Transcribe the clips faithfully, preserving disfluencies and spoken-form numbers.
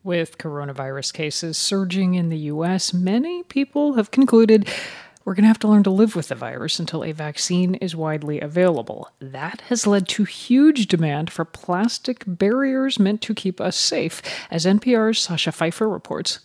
With coronavirus cases surging in the U S, many people have concluded we're going to have to learn to live with the virus until a vaccine is widely available. That has led to huge demand for plastic barriers meant to keep us safe, as N P R's Sasha Pfeiffer reports.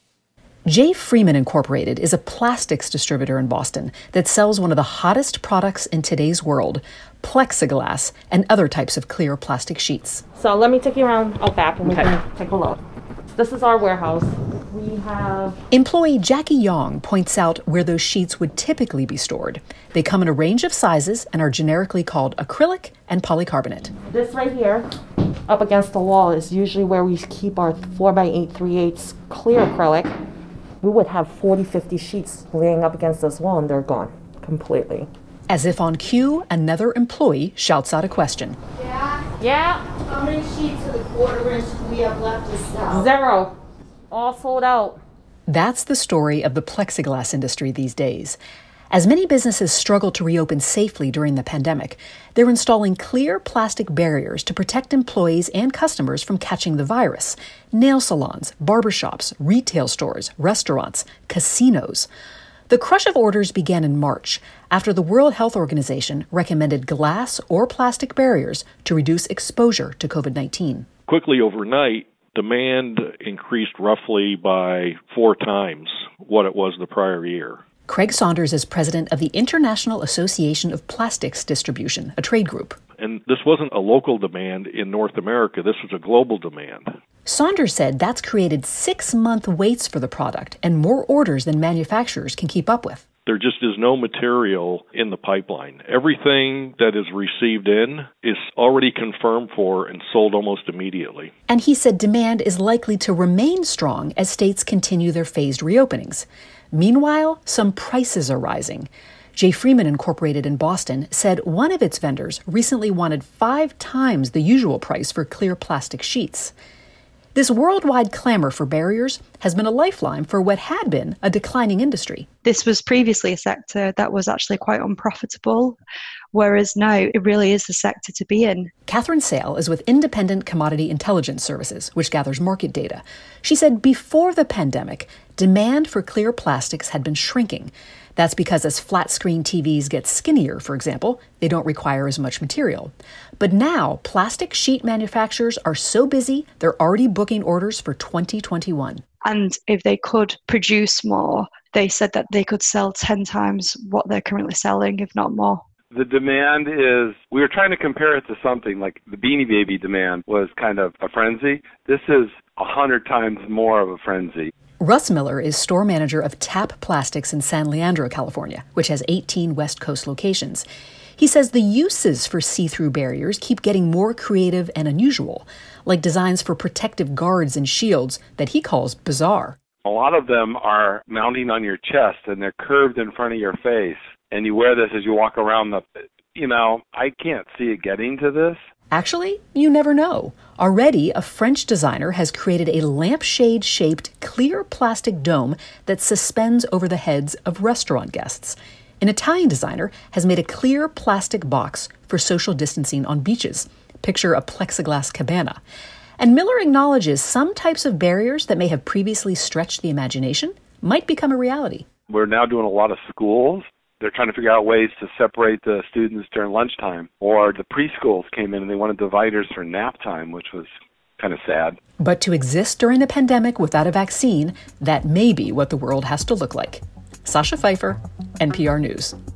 J. Freeman Incorporated is a plastics distributor in Boston that sells one of the hottest products in today's world, plexiglass and other types of clear plastic sheets. So let me take you around out back and we okay. can take a look. This is our warehouse. We have... Employee Jackie Yong points out where those sheets would typically be stored. They come in a range of sizes and are generically called acrylic and polycarbonate. This right here, up against the wall, is usually where we keep our four by eight, three eighths clear acrylic. We would have forty, fifty sheets laying up against this wall and they're gone completely. As if on cue, another employee shouts out a question. Yeah? Yeah? How many sheets of the quarter inch do we have left to sell? Zero. All sold out. That's the story of the plexiglass industry these days. As many businesses struggle to reopen safely during the pandemic, they're installing clear plastic barriers to protect employees and customers from catching the virus. Nail salons, barbershops, retail stores, restaurants, casinos. The crush of orders began in March after the World Health Organization recommended glass or plastic barriers to reduce exposure to covid nineteen. Quickly overnight, demand increased roughly by four times what it was the prior year. Craig Saunders is president of the International Association of Plastics Distribution, a trade group. And this wasn't a local demand in North America. This was a global demand. Saunders said that's created six-month waits for the product and more orders than manufacturers can keep up with. There just is no material in the pipeline. Everything that is received in is already confirmed for and sold almost immediately. And he said demand is likely to remain strong as states continue their phased reopenings. Meanwhile, some prices are rising. J. Freeman Incorporated in Boston said one of its vendors recently wanted five times the usual price for clear plastic sheets. This worldwide clamor for barriers has been a lifeline for what had been a declining industry. This was previously a sector that was actually quite unprofitable, whereas now it really is the sector to be in. Catherine Sale is with Independent Commodity Intelligence Services, which gathers market data. She said before the pandemic, demand for clear plastics had been shrinking. That's because as flat-screen T Vs get skinnier, for example, they don't require as much material. But now, plastic sheet manufacturers are so busy, they're already booking orders for twenty twenty-one. And if they could produce more, they said that they could sell ten times what they're currently selling, if not more. The demand is, we were trying to compare it to something like the Beanie Baby demand was kind of a frenzy. This is a hundred times more of a frenzy. Russ Miller is store manager of Tap Plastics in San Leandro, California, which has eighteen West Coast locations. He says the uses for see-through barriers keep getting more creative and unusual, like designs for protective guards and shields that he calls bizarre. A lot of them are mounting on your chest and they're curved in front of your face. And you wear this as you walk around the, you know, I can't see it getting to this. Actually, you never know. Already, a French designer has created a lampshade-shaped clear plastic dome that suspends over the heads of restaurant guests. An Italian designer has made a clear plastic box for social distancing on beaches. Picture a plexiglass cabana. And Miller acknowledges some types of barriers that may have previously stretched the imagination might become a reality. We're now doing a lot of schools. They're trying to figure out ways to separate the students during lunchtime. Or the preschools came in and they wanted dividers for nap time, which was kind of sad. But to exist during a pandemic without a vaccine, that may be what the world has to look like. Sasha Pfeiffer, N P R News.